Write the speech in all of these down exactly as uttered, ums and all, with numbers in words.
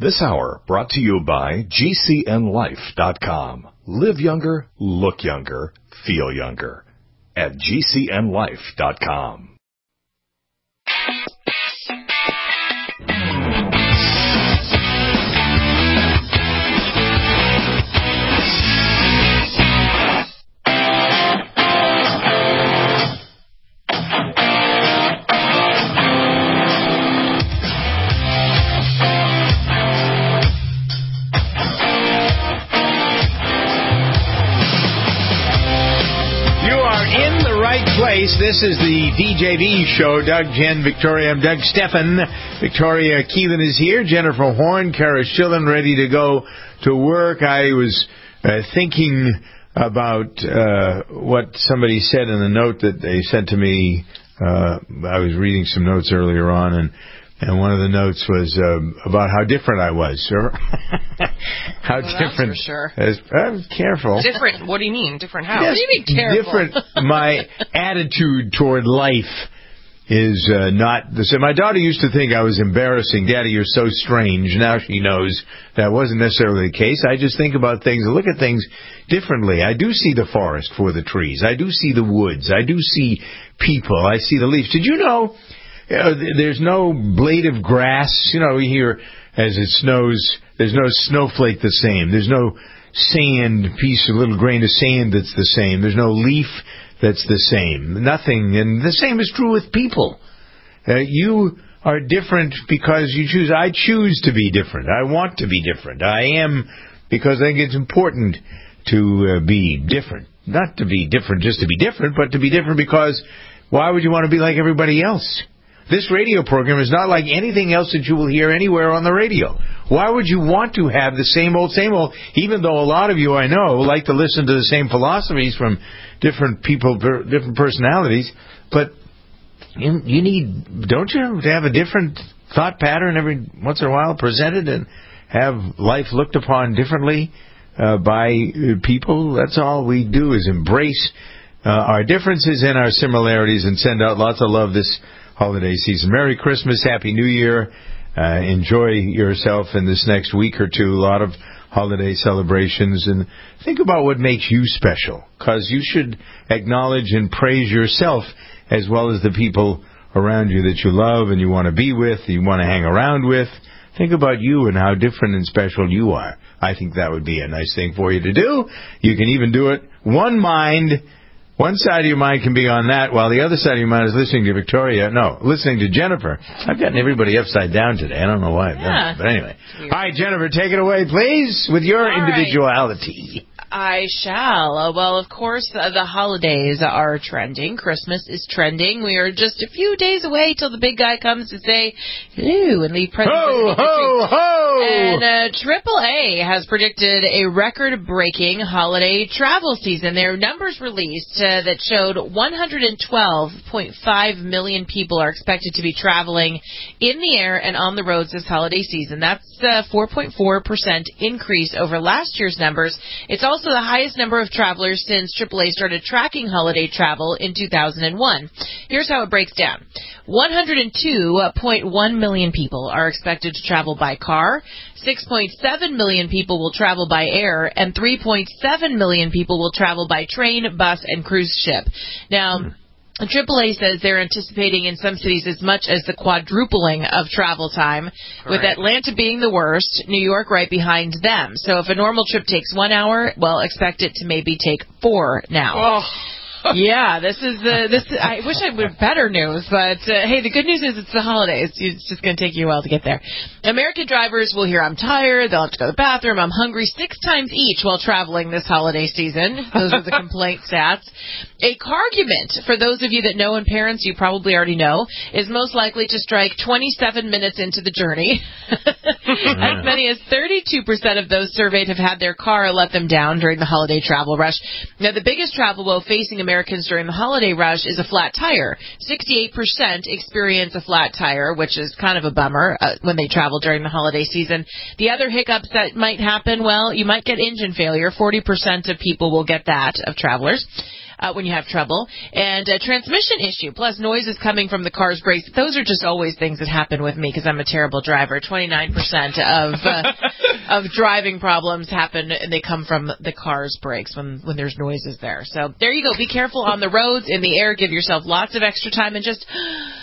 This hour brought to you by G C N life dot com. Live younger, look younger, feel younger at G C N life dot com. This is the D J V show. Doug, Jen, Victoria. I'm Doug Stephan. Victoria Keelan is here. Jennifer Horn, Kara Schillen, ready to go to work. I was uh, thinking about uh, what somebody said in the note that they sent to me. Uh, I was reading some notes earlier on, and and one of the notes was uh, about how different I was. how well, different? That's for sure. As, I'm careful. Different? What do you mean? Different how? Yes, what do you mean careful? Different. My attitude toward life is uh, not the same. My daughter used to think I was embarrassing. Daddy, you're so strange. Now she knows that wasn't necessarily the case. I just think about things and look at things differently. I do see the forest for the trees. I do see the woods. I do see people. I see the leaves. Did you know uh, there's no blade of grass? You know, we hear as it snows, there's no snowflake the same. There's no sand piece, a little grain of sand that's the same. There's no leaf that's the same. Nothing. And the same is true with people. Uh, you are different because you choose. I choose to be different. I want to be different. I am because I think it's important to uh, be different. Not to be different just to be different, but to be different because why would you want to be like everybody else? This radio program is not like anything else that you will hear anywhere on the radio. Why would you want to have the same old, same old, even though a lot of you I know like to listen to the same philosophies from different people, different personalities, but you, you need, don't you, to have a different thought pattern every once in a while presented and have life looked upon differently uh, by people? That's all we do is embrace uh, our differences and our similarities and send out lots of love this holiday season. Merry Christmas, Happy New Year. Uh, enjoy yourself in this next week or two. A lot of holiday celebrations. And think about what makes you special, because you should acknowledge and praise yourself as well as the people around you that you love and you want to be with, you want to hang around with. Think about you and how different and special you are. I think that would be a nice thing for you to do. You can even do it one mind. One side of your mind can be on that, while the other side of your mind is listening to Victoria. No, listening to Jennifer. I've gotten everybody upside down today. I don't know why I've done yeah. that. But anyway. All right, Jennifer, take it away, please, with your All individuality. Right. I shall. Uh, well, of course, uh, the holidays are trending. Christmas is trending. We are just a few days away till the big guy comes to say hello and leave presents. Ho, ho, ho! And uh, triple A has predicted a record-breaking holiday travel season. There are numbers released uh, that showed one hundred twelve point five million people are expected to be traveling in the air and on the roads this holiday season. That's a four point four percent increase over last year's numbers. It's also the highest number of travelers since triple A started tracking holiday travel in two thousand one. Here's how it breaks down. one hundred two point one million people are expected to travel by car, six point seven million people will travel by air, and three point seven million people will travel by train, bus, and cruise ship. Now, hmm. triple A says they're anticipating in some cities as much as the quadrupling of travel time, Correct. With Atlanta being the worst, New York right behind them. So if a normal trip takes one hour, well, expect it to maybe take four now. Oh. Yeah, this is uh, this. I wish I would have better news, but uh, hey, the good news is it's the holidays. It's just going to take you a while to get there. American drivers will hear I'm tired, they'll have to go to the bathroom, I'm hungry six times each while traveling this holiday season. Those are the complaint stats. A cargument, for those of you that know and parents you probably already know, is most likely to strike twenty-seven minutes into the journey. As many as thirty-two percent of those surveyed have had their car let them down during the holiday travel rush. Now, the biggest travel woe facing Americans Americans during the holiday rush is a flat tire. sixty-eight percent experience a flat tire, which is kind of a bummer uh, when they travel during the holiday season. The other hiccups that might happen, well, you might get engine failure. forty percent of people will get that, of travelers. uh, when you have trouble. And a transmission issue, plus noises coming from the car's brakes. Those are just always things that happen with me because I'm a terrible driver. twenty-nine percent of uh, of driving problems happen, and they come from the car's brakes when, when there's noises there. So there you go. Be careful on the roads, in the air. Give yourself lots of extra time and just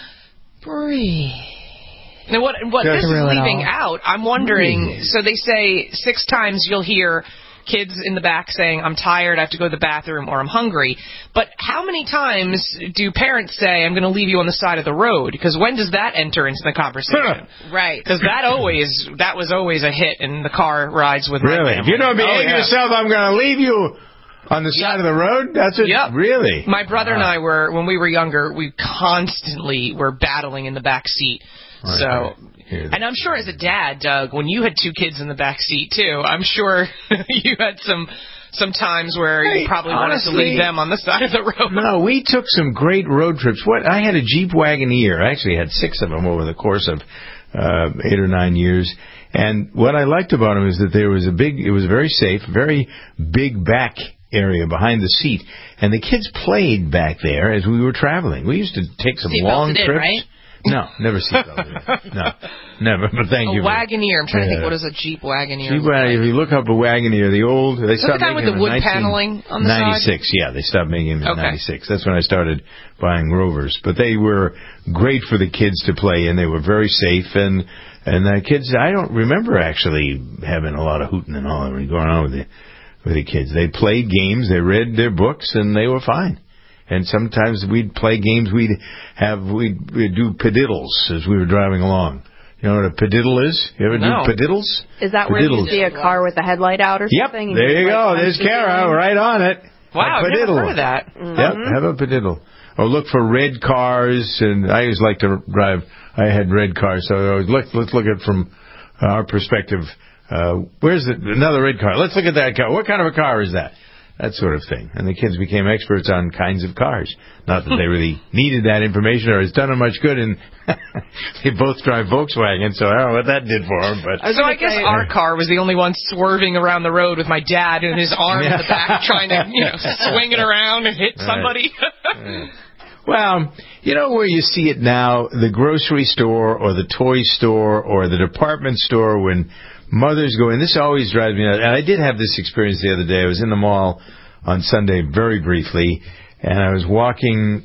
breathe. Now, what, what this is leaving out, I'm wondering, so they say six times you'll hear kids in the back saying, I'm tired, I have to go to the bathroom, or I'm hungry. But how many times do parents say, I'm going to leave you on the side of the road? Because when does that enter into the conversation? Right. Because that always, that was always a hit in the car rides with really? my family. If you don't behave oh, yeah. yourself, I'm going to leave you on the side yep. of the road? That's it? Yep. Really? My brother wow. and I were, when we were younger, we constantly were battling in the back seat. Right. So, and I'm sure as a dad, Doug, when you had two kids in the back seat too, I'm sure you had some some times where you probably honestly, wanted to leave them on the side of the road. No, we took some great road trips. What I had a Jeep Wagoneer. I actually had six of them over the course of uh, eight or nine years. And what I liked about them is that there was a big, it was very safe, very big back area behind the seat, and the kids played back there as we were traveling. We used to take some Seat long belted trips. In, right? No, never seatbelted. No, never. But thank a you. A Wagoneer. I'm trying yeah. to think, what is a Jeep Wagoneer? Jeep Wagoneer. If you look up a Wagoneer, the old, they is that stopped the kind with the wood paneling on the ninety-six, side? yeah, they stopped making them in okay. ninety-six. That's when I started buying Rovers. But they were great for the kids to play in. They were very safe, and and the kids, I don't remember actually having a lot of hooting and hollering going on with the with the kids. They played games, they read their books, and they were fine. And sometimes we'd play games. We'd have we'd, we'd do padiddles as we were driving along. You know what a padiddle is? You ever no. do padiddles? Is that padiddles. where you see a car with a headlight out or yep. something? Yep. There you, you go. Like, There's Kara right on it. Wow, I've never heard of that. Mm-hmm. Yep. Have a padiddle. Or look for red cars. And I always like to drive. I had red cars, so I always look. Let's look at it from our perspective. Uh, where's the, another red car? Let's look at that car. What kind of a car is that? That sort of thing. And the kids became experts on kinds of cars. Not that they really needed that information or it's done them much good. And they both drive Volkswagen, so I don't know what that did for them. But so I guess say, our car was the only one swerving around the road with my dad and his arm yeah. in the back trying to, you know, swing it around and hit somebody. Right. Well, you know where you see it now? The grocery store or the toy store or the department store when mothers go in. This always drives me nuts. And I did have this experience the other day. I was in the mall on Sunday very briefly, and I was walking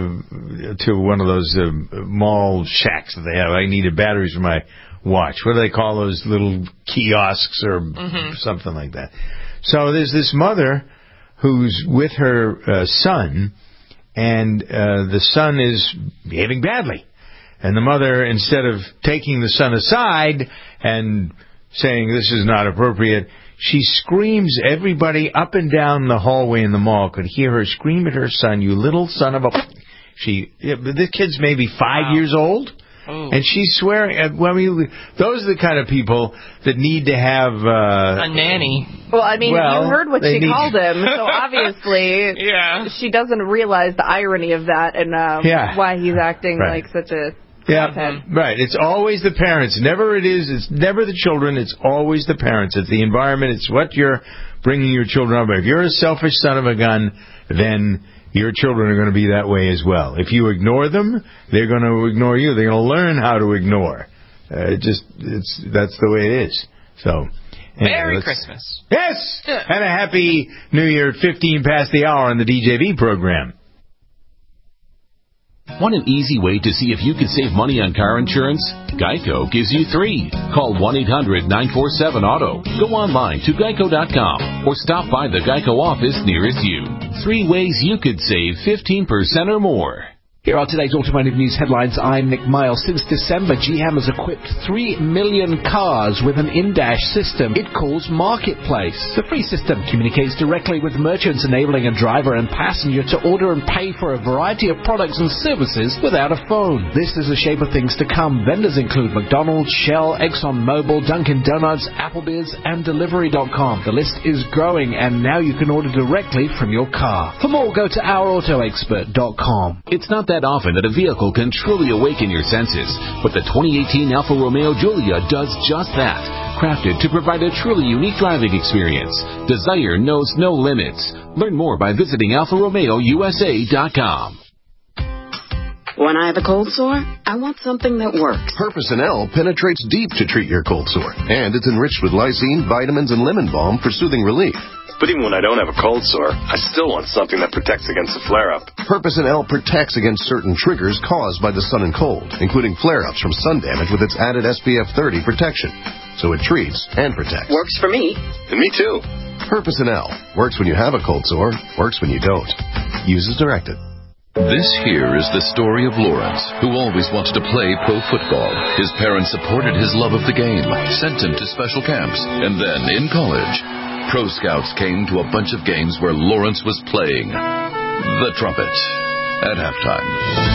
uh, to one of those uh, mall shacks that they have. I needed batteries for my watch. What do they call those little kiosks or mm-hmm. something like that? So there's this mother who's with her uh, son, and uh, the son is behaving badly. And the mother, instead of taking the son aside and saying this is not appropriate, she screams. Everybody up and down the hallway in the mall could hear her scream at her son, you little son of a... She, the kid's maybe five wow. years old, Ooh. and she's swearing at... Well, I mean, those are the kind of people that need to have... Uh, a nanny. Well, I mean, well, you heard what she need... called him, so obviously yeah. she doesn't realize the irony of that and uh, yeah. why he's acting right. like such a... Yeah, mm-hmm. right. It's always the parents. Never it is. It's never the children. It's always the parents. It's the environment. It's what you're bringing your children up with. If you're a selfish son of a gun, then your children are going to be that way as well. If you ignore them, they're going to ignore you. They're going to learn how to ignore. Uh, it just it's that's the way it is. So. Anyway, Merry Christmas. Yes, and a happy New Year at fifteen past the hour on the D J V program. Want an easy way to see if you can save money on car insurance? Geico gives you three. Call one eight hundred nine four seven auto. Go online to geico dot com or stop by the Geico office nearest you. Three ways you could save fifteen percent or more. Here are today's automotive news headlines. I'm Nick Miles. Since December, G M has equipped three million cars with an in-dash system it calls Marketplace. The free system communicates directly with merchants, enabling a driver and passenger to order and pay for a variety of products and services without a phone. This is the shape of things to come. Vendors include McDonald's, Shell, ExxonMobil, Dunkin' Donuts, Applebee's, and Delivery dot com. The list is growing, and now you can order directly from your car. For more, go to our auto expert dot com. It's not that that often that a vehicle can truly awaken your senses, but the twenty eighteen Alfa Romeo Giulia does just that. Crafted to provide a truly unique driving experience, Desire knows no limits. Learn more by visiting Alfa Romeo U S A dot com. When I have a cold sore, I want something that works. Perpocin L penetrates deep to treat your cold sore, and it's enriched with lysine, vitamins, and lemon balm for soothing relief. But even when I don't have a cold sore, I still want something that protects against a flare-up. Perpocin L protects against certain triggers caused by the sun and cold, including flare-ups from sun damage with its added S P F thirty protection. So it treats and protects. Works for me. And me too. Perpocin L works when you have a cold sore, works when you don't. Use as directed. This here is the story of Lawrence, who always wanted to play pro football. His parents supported his love of the game, sent him to special camps, and then, in college, pro scouts came to a bunch of games where Lawrence was playing the trumpet at halftime.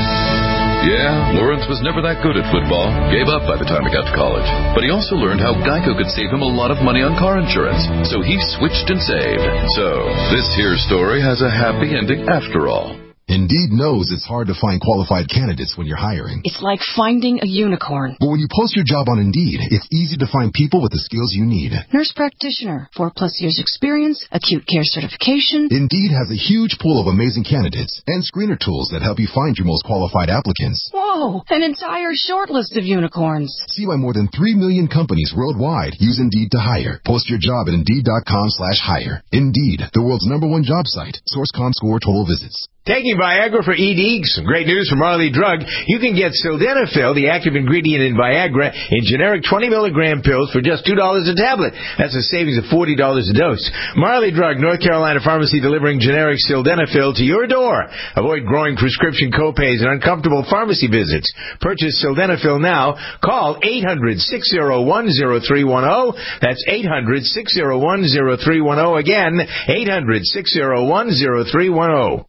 Yeah, Lawrence was never that good at football, gave up by the time he got to college. But he also learned how Geico could save him a lot of money on car insurance, so he switched and saved. So, this here story has a happy ending after all. Indeed knows it's hard to find qualified candidates when you're hiring. It's like finding a unicorn. But when you post your job on Indeed, it's easy to find people with the skills you need. Nurse practitioner, four plus years experience, acute care certification. Indeed has a huge pool of amazing candidates and screener tools that help you find your most qualified applicants. Whoa, an entire short list of unicorns. See why more than three million companies worldwide use Indeed to hire. Post your job at Indeed.com slash hire. Indeed, the world's number one job site. Source Comscore total visits. Taking Viagra for E D, some great news from Marley Drug. You can get Sildenafil, the active ingredient in Viagra, in generic twenty milligram pills for just two dollars a tablet. That's a savings of forty dollars a dose. Marley Drug, North Carolina pharmacy delivering generic Sildenafil to your door. Avoid growing prescription copays and uncomfortable pharmacy visits. Purchase Sildenafil now. Call eight hundred, six oh one, oh three one oh. That's eight hundred, six oh one, oh three one oh. Again, eight hundred, six oh one, oh three one oh.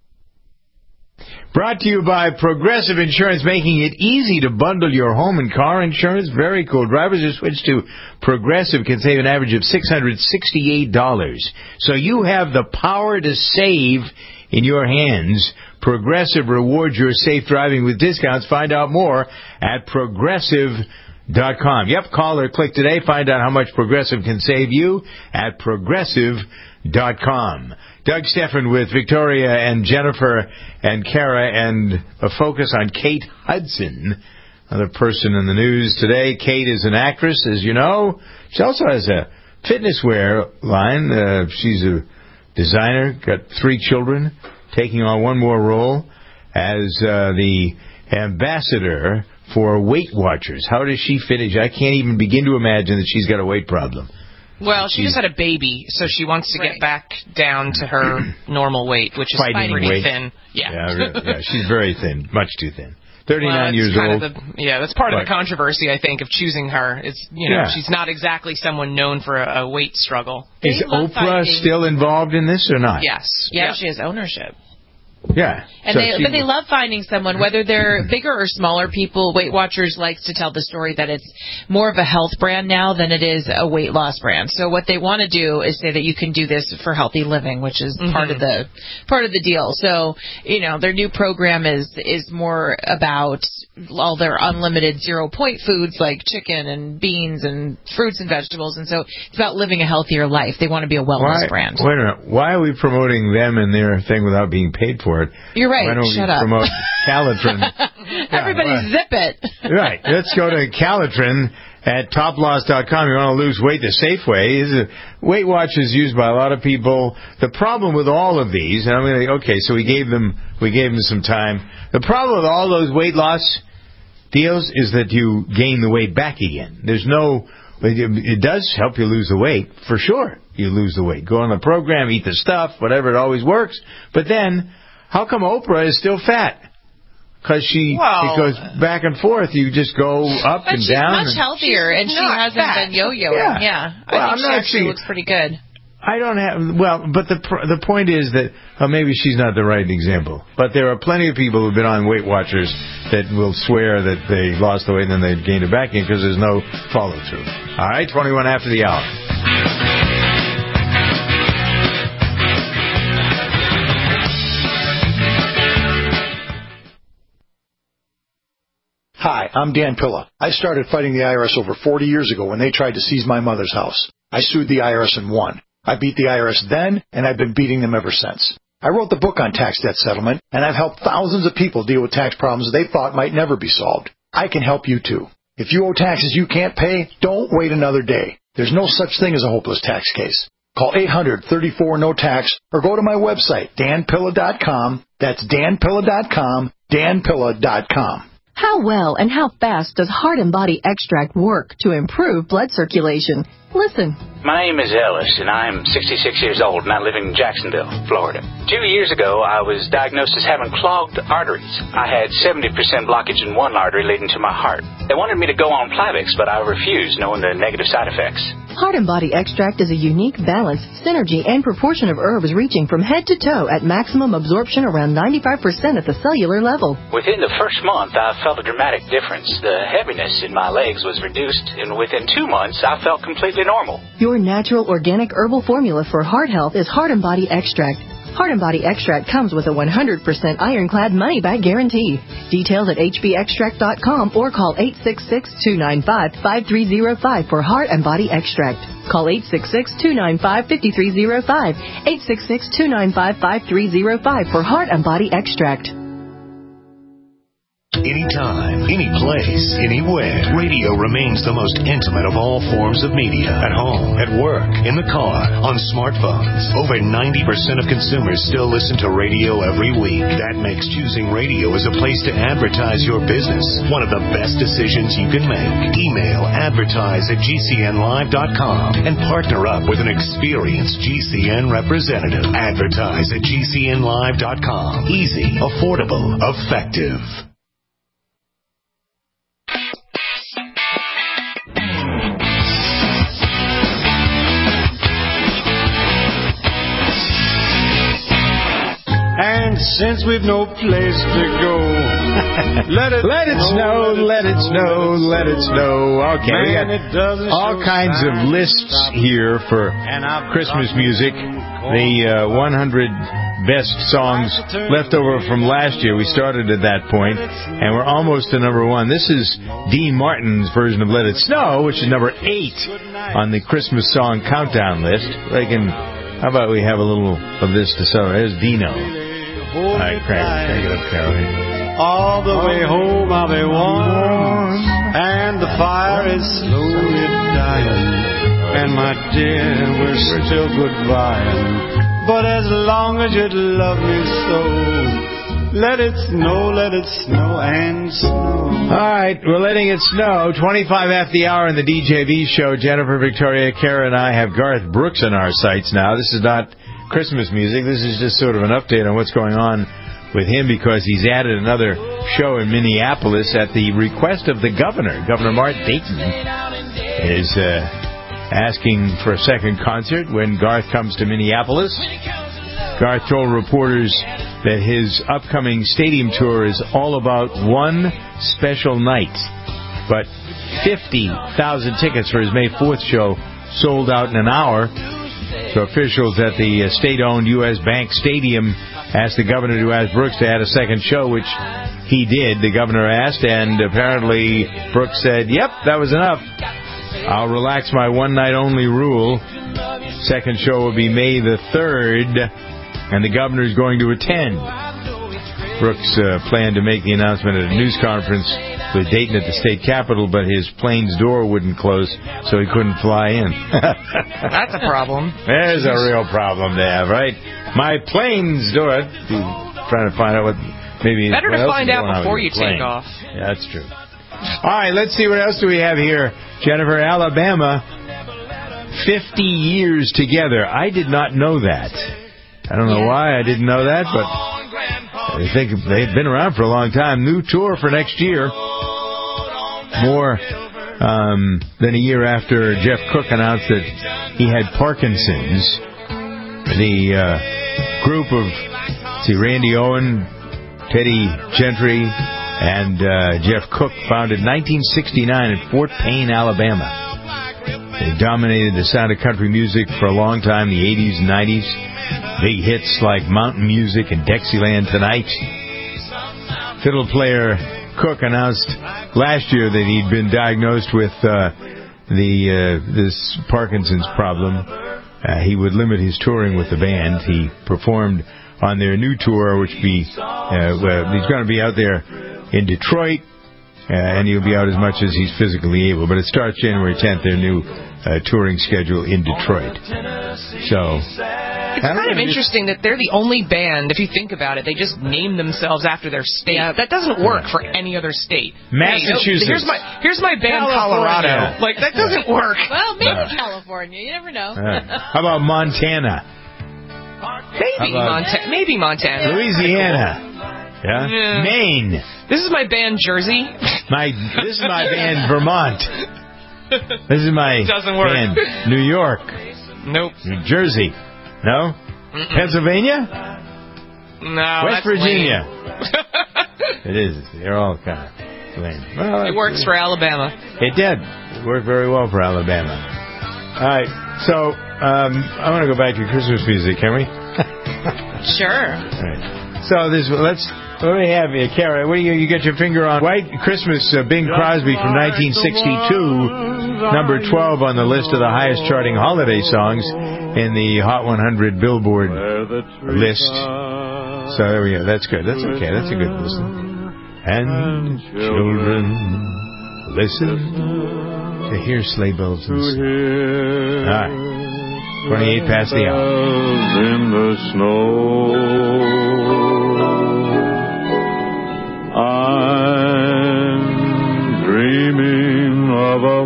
Brought to you by Progressive Insurance, making it easy to bundle your home and car insurance. Very cool. Drivers who switch to Progressive can save an average of six hundred sixty-eight dollars. So you have the power to save in your hands. Progressive rewards your safe driving with discounts. Find out more at Progressive dot com. Yep, call or click today. Find out how much Progressive can save you at Progressive dot com. Doug Steffen with Victoria and Jennifer and Kara, and a focus on Kate Hudson, another person in the news today. Kate is an actress, as you know. She also has a fitness wear line. Uh, she's a designer, got three children, taking on one more role as uh, the ambassador for Weight Watchers. How does she finish? I can't even begin to imagine that she's got a weight problem. Well, she just had a baby, so she wants to right. get back down to her normal weight, which is Fighting pretty weight. thin. Yeah. Yeah, really, yeah, she's very thin, much too thin. thirty-nine well, years kind old. Of the, yeah, that's part but, of the controversy, I think, of choosing her. It's you know, yeah. she's not exactly someone known for a, a weight struggle. Is Oprah fighting. still involved in this or not? Yes. Yeah, yeah. she has ownership. Yeah. And so they, she, but they love finding someone, whether they're bigger or smaller people. Weight Watchers likes to tell the story that it's more of a health brand now than it is a weight loss brand. So what they want to do is say that you can do this for healthy living, which is mm-hmm. part of the part of the deal. So, you know, their new program is is more about all their unlimited zero point foods like chicken and beans and fruits and vegetables. And so it's about living a healthier life. They want to be a wellness why, brand. Wait a minute. Why are we promoting them and their thing without being paid for it? You're right. Why don't Shut we up. promote Calitrin? Everybody yeah, zip it. Right. Let's go to Calitrin at top loss dot com. You want to lose weight the safe way. Is a Weight Watch is used by a lot of people. The problem with all of these, and I'm going to okay, so we gave them we gave them some time. The problem with all those weight loss deals is that you gain the weight back again. There's no. It does help you lose the weight, for sure. You lose the weight. Go on the program, eat the stuff, whatever, it always works. But then, how come Oprah is still fat? Because she well, it goes back and forth. You just go up but and she's down. Much healthier, and she hasn't fat. been yo-yoing. Yeah, yeah. Well, I think I'm she not actually saying, looks pretty good. I don't have well, but the the point is that uh, maybe she's not the right example. But there are plenty of people who've been on Weight Watchers that will swear that they lost the weight and then they gained it back in because there's no follow through. All right, twenty-one after the hour. Hi, I'm Dan Pilla. I started fighting the I R S over forty years ago when they tried to seize my mother's house. I sued the I R S and won. I beat the I R S then, and I've been beating them ever since. I wrote the book on tax debt settlement, and I've helped thousands of people deal with tax problems they thought might never be solved. I can help you too. If you owe taxes you can't pay, don't wait another day. There's no such thing as a hopeless tax case. Call eight hundred, thirty-four, no tax or go to my website, dan pilla dot com. That's dan pilla dot com, dan pilla dot com. How well and how fast does Heart and Body Extract work to improve blood circulation? Listen. My name is Ellis, and I'm sixty-six years old, and I live in Jacksonville, Florida. Two years ago, I was diagnosed as having clogged arteries. I had seventy percent blockage in one artery leading to my heart. They wanted me to go on Plavix, but I refused, knowing the negative side effects. Heart and Body Extract is a unique balance, synergy, and proportion of herbs reaching from head to toe at maximum absorption around ninety-five percent at the cellular level. Within the first month, I felt a dramatic difference. The heaviness in my legs was reduced, and within two months, I felt completely normal. Your natural organic herbal formula for heart health is Heart and Body Extract. Heart and Body Extract comes with a one hundred percent ironclad money-back guarantee. Details at h b extract dot com or call eight six six, two nine five, five three zero five for Heart and Body Extract. Call eight six six, two nine five, five three zero five, eight six six, two nine five, five three zero five for Heart and Body Extract. Anytime, any place, anywhere. Radio remains the most intimate of all forms of media. At home, at work, in the car, on smartphones. Over ninety percent of consumers still listen to radio every week. That makes choosing radio as a place to advertise your business one of the best decisions you can make. Email advertise at g c n live dot com and partner up with an experienced G C N representative. Advertise at g c n live dot com. Easy, affordable, effective. And since we've no place to go, let it let it snow, let it snow, let it snow. Okay, we got all kinds of lists here for Christmas music. The uh, one hundred best songs left over from last year. We started at that point, and we're almost to number one. This is Dean Martin's version of Let It Snow, which is number eight on the Christmas song countdown list. I can, how about we have a little of this to celebrate? There's Dino. All right, crank, crank it up, Carol. All the way home I'll be warm, and the fire is slowly dying, and my dear, we're still goodbying. But as long as you love me so, let it snow, let it snow and snow. All right, we're letting it snow. twenty-five after the hour in the D J V show. Jennifer, Victoria, Kara, and I have Garth Brooks in our sights now. This is not Christmas music. This is just sort of an update on what's going on with him because he's added another show in Minneapolis at the request of the governor. Governor Mark Dayton is uh, asking for a second concert when Garth comes to Minneapolis. Garth told reporters that his upcoming stadium tour is all about one special night. But fifty thousand tickets for his May fourth show sold out in an hour. So officials at the state-owned U S Bank Stadium asked the governor to ask Brooks to add a second show, which he did, the governor asked, and apparently Brooks said, yep, that was enough. I'll relax my one-night-only rule. Second show will be May the third, and the governor's going to attend. Brooks uh, planned to make the announcement at a news conference with Dayton at the state capitol, but his plane's door wouldn't close, so he couldn't fly in. That's a problem. There's a real problem to have, right? My plane's door. Trying to find out what maybe. Better what to else find is out going on before with you your plane. take off. Yeah, that's true. All right, let's see what else do we have here. Jennifer, Alabama, fifty years together. I did not know that. I don't know why I didn't know that, but I think they've been around for a long time. New tour for next year. More um, than a year after Jeff Cook announced that he had Parkinson's. The uh, group of, see, Randy Owen, Teddy Gentry, and uh, Jeff Cook founded nineteen sixty-nine in Fort Payne, Alabama. They dominated the sound of country music for a long time, the eighties and nineties. Big hits like Mountain Music and Dixieland Tonight. Fiddle player Cook announced last year that he'd been diagnosed with uh, the uh, this Parkinson's problem. uh, he would limit his touring with the band. He performed on their new tour, which be uh, well, he's going to be out there in Detroit, uh, and he'll be out as much as he's physically able. But it starts January tenth, their new uh, touring schedule in Detroit. So it's kind of interesting that they're the only band, if you think about it, they just name themselves after their state. Yeah. That doesn't work for any other state. Massachusetts. Hey, here's my here's my band, California. Colorado. Like, that doesn't work. Well, maybe California. You never know. Uh, how about Montana? Maybe Montana. Maybe Montana. Louisiana. Yeah? yeah. Maine. This is my band, Jersey. My This is my band, Vermont. This is my Doesn't work. band, New York. Nope. New Jersey. No? Mm-mm. Pennsylvania? No. West that's Virginia. lame. It is. They're all kind of lame. Well, it works for Alabama. It did. It worked very well for Alabama. All right. So, um, I want to go back to Christmas music, can we? Sure. All right. So, this, let's... What do we have here, Kara? What do you, you got your finger on? White Christmas, uh, Bing Crosby from nineteen sixty-two, number twelve on the list of the highest charting holiday songs in the Hot one hundred Billboard list. So there we go. That's good. That's okay. That's a good listen. And children, listen to hear sleigh bells and sing. All right. twenty-eight past the hour. In the snow. I'm dreaming of a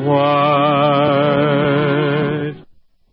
white.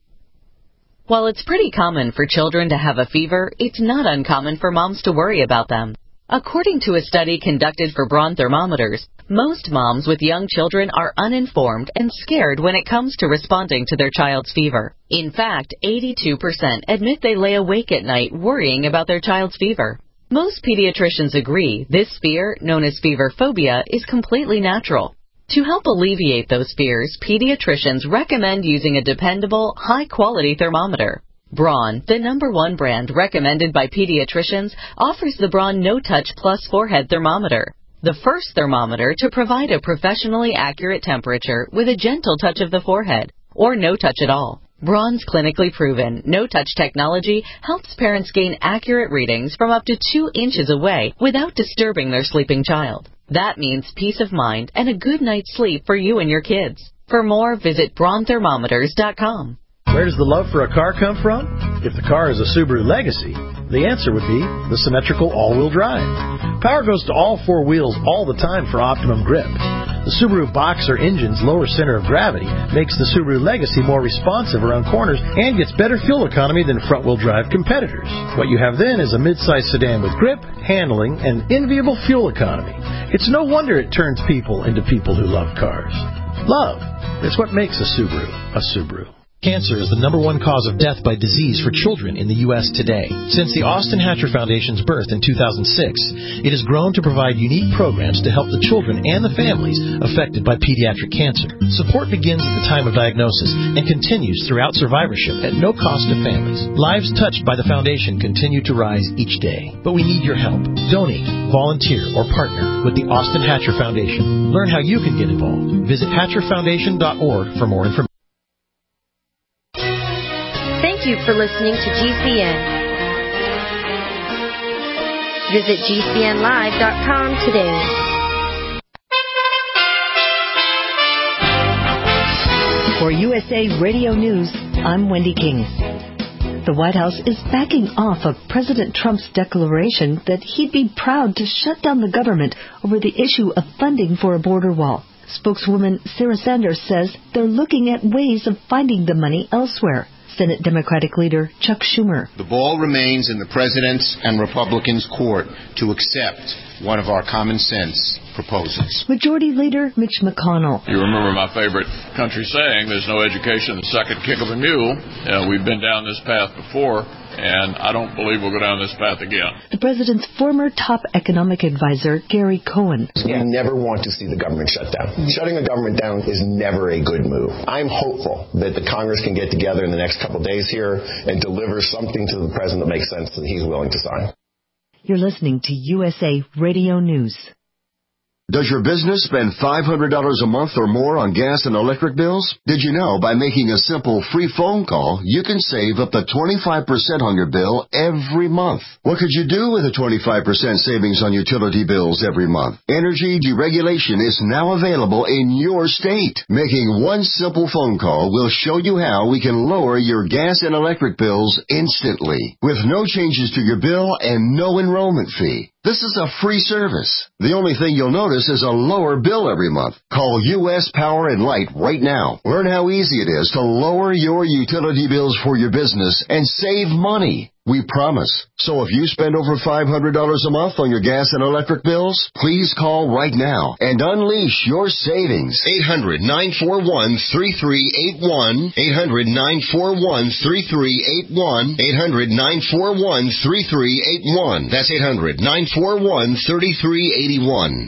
While it's pretty common for children to have a fever, it's not uncommon for moms to worry about them. According to a study conducted for Braun thermometers, most moms with young children are uninformed and scared when it comes to responding to their child's fever. In fact, eighty-two percent admit they lay awake at night worrying about their child's fever. Most pediatricians agree this fear, known as fever phobia, is completely natural. To help alleviate those fears, pediatricians recommend using a dependable, high-quality thermometer. Braun, the number one brand recommended by pediatricians, offers the Braun No Touch Plus Forehead Thermometer, the first thermometer to provide a professionally accurate temperature with a gentle touch of the forehead, or no touch at all. Braun's clinically proven no-touch technology helps parents gain accurate readings from up to two inches away without disturbing their sleeping child. That means peace of mind and a good night's sleep for you and your kids. For more, visit braun thermometers dot com. Where does the love for a car come from? If the car is a Subaru Legacy, the answer would be the symmetrical all-wheel drive. Power goes to all four wheels all the time for optimum grip. The Subaru Boxer engine's lower center of gravity makes the Subaru Legacy more responsive around corners and gets better fuel economy than front-wheel drive competitors. What you have then is a mid-size sedan with grip, handling, and enviable fuel economy. It's no wonder it turns people into people who love cars. Love. It's what makes a Subaru a Subaru. Cancer is the number one cause of death by disease for children in the U S today. Since the Austin Hatcher Foundation's birth in two thousand six, it has grown to provide unique programs to help the children and the families affected by pediatric cancer. Support begins at the time of diagnosis and continues throughout survivorship at no cost to families. Lives touched by the foundation continue to rise each day. But we need your help. Donate, volunteer, or partner with the Austin Hatcher Foundation. Learn how you can get involved. Visit hatcher foundation dot org for more information. Thank you for listening to G C N. Visit G C N live dot com today. For U S A Radio News, I'm Wendy King. The White House is backing off of President Trump's declaration that he'd be proud to shut down the government over the issue of funding for a border wall. Spokeswoman Sarah Sanders says they're looking at ways of finding the money elsewhere. Senate Democratic leader Chuck Schumer. The ball remains in the President's and Republicans' court to accept one of our common sense proposals. Majority Leader Mitch McConnell. You remember my favorite country saying, there's no education in the second kick of a mule. Uh, we've been down this path before, and I don't believe we'll go down this path again. The President's former top economic advisor, Gary Cohen. We never want to see the government shut down. Shutting the government down is never a good move. I'm hopeful that the Congress can get together in the next couple of days here and deliver something to the President that makes sense that he's willing to sign. You're listening to U S A Radio News. Does your business spend five hundred dollars a month or more on gas and electric bills? Did you know by making a simple free phone call, you can save up to twenty-five percent on your bill every month? What could you do with a twenty-five percent savings on utility bills every month? Energy deregulation is now available in your state. Making one simple phone call will show you how we can lower your gas and electric bills instantly with no changes to your bill and no enrollment fee. This is a free service. The only thing you'll notice is a lower bill every month. Call U S Power and Light right now. Learn how easy it is to lower your utility bills for your business and save money. We promise. So if you spend over five hundred dollars a month on your gas and electric bills, please call right now and unleash your savings. eight hundred, nine four one, three three eight one. eight hundred, nine four one, three three eight one. eight hundred, nine four one, three three eight one. That's eight hundred, nine four one, three three eight one.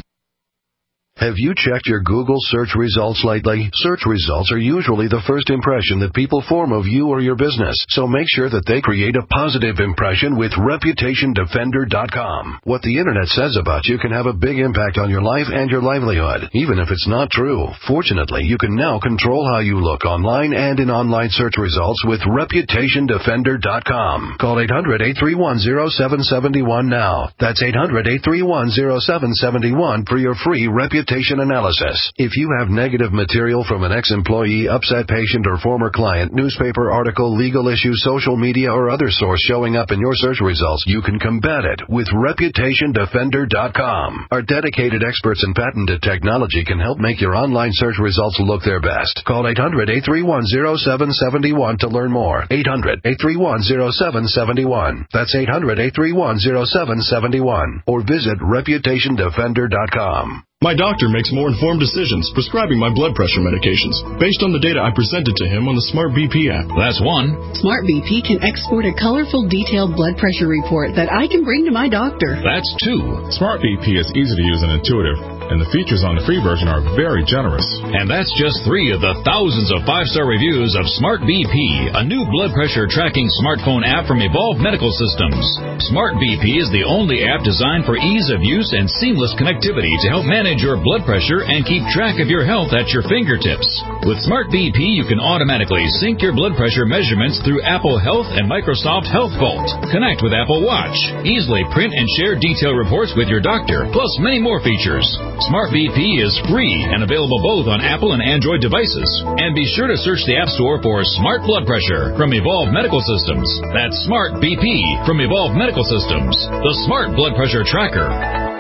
Have you checked your Google search results lately? Search results are usually the first impression that people form of you or your business, so make sure that they create a positive impression with Reputation Defender dot com. What the Internet says about you can have a big impact on your life and your livelihood, even if it's not true. Fortunately, you can now control how you look online and in online search results with Reputation Defender dot com. Call eight hundred, eight three one, zero seven seven one now. That's eight hundred, eight three one, zero seven seven one for your free Reputation analysis. If you have negative material from an ex-employee, upset patient, or former client, newspaper article, legal issue, social media, or other source showing up in your search results, you can combat it with Reputation Defender dot com. Our dedicated experts in patented technology can help make your online search results look their best. Call eight hundred, eight three one, zero seven seven one to learn more. eight hundred, eight three one, zero seven seven one. That's eight hundred, eight three one, zero seven seven one. Or visit Reputation Defender dot com. My doctor makes more informed decisions prescribing my blood pressure medications based on the data I presented to him on the Smart B P app. That's one. Smart B P can export a colorful, detailed blood pressure report that I can bring to my doctor. That's two. Smart B P is easy to use and intuitive, and the features on the free version are very generous. And that's just three of the thousands of five-star reviews of Smart B P, a new blood pressure tracking smartphone app from Evolve Medical Systems. Smart B P is the only app designed for ease of use and seamless connectivity to help manage your blood pressure and keep track of your health at your fingertips. With Smart B P, you can automatically sync your blood pressure measurements through Apple Health and Microsoft Health Vault. Connect with Apple Watch. Easily print and share detailed reports with your doctor, plus many more features. Smart B P is free and available both on Apple and Android devices. And be sure to search the App Store for Smart Blood Pressure from Evolve Medical Systems. That's Smart B P from Evolve Medical Systems, the Smart Blood Pressure Tracker.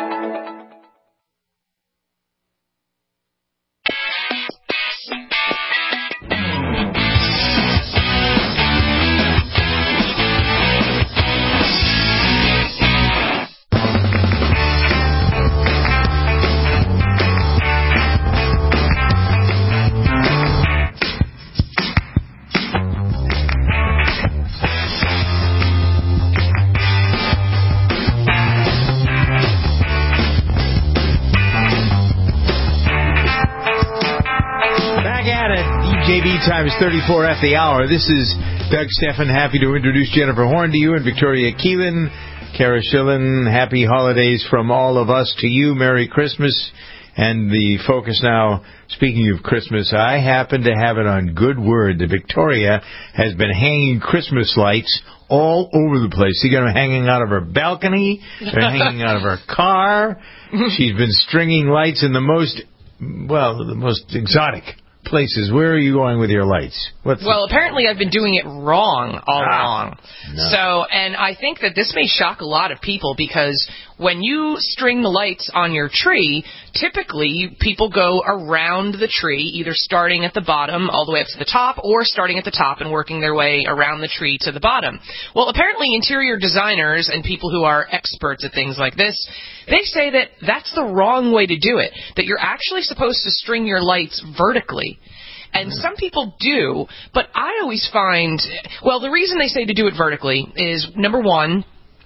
Times thirty-four at the hour. This is Doug Stephan. Happy to introduce Jennifer Horn to you and Victoria Keelan. Kara Schillen, happy holidays from all of us to you. Merry Christmas. And the focus now, speaking of Christmas, I happen to have it on good word that Victoria has been hanging Christmas lights all over the place. They got them hanging out of her balcony. They're hanging out of her car. She's been stringing lights in the most, well, the most exotic places. Where are you going with your lights? What's well, apparently I've been doing it wrong all ah, along. No. So, and I think that this may shock a lot of people because when you string the lights on your tree, typically people go around the tree, either starting at the bottom all the way up to the top or starting at the top and working their way around the tree to the bottom. Well, apparently interior designers and people who are experts at things like this, they say that that's the wrong way to do it, that you're actually supposed to string your lights vertically. And some people do, but I always find, well, the reason they say to do it vertically is, number one,